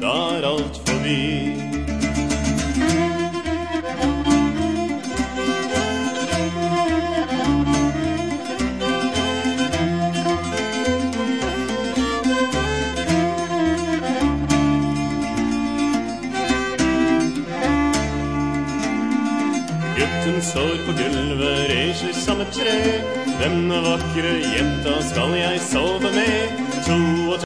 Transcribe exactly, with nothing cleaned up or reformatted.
da er alt forbi. Gutten står på gulvet, reiser som et tre. Denne vakre jenta skal jeg sove med. To og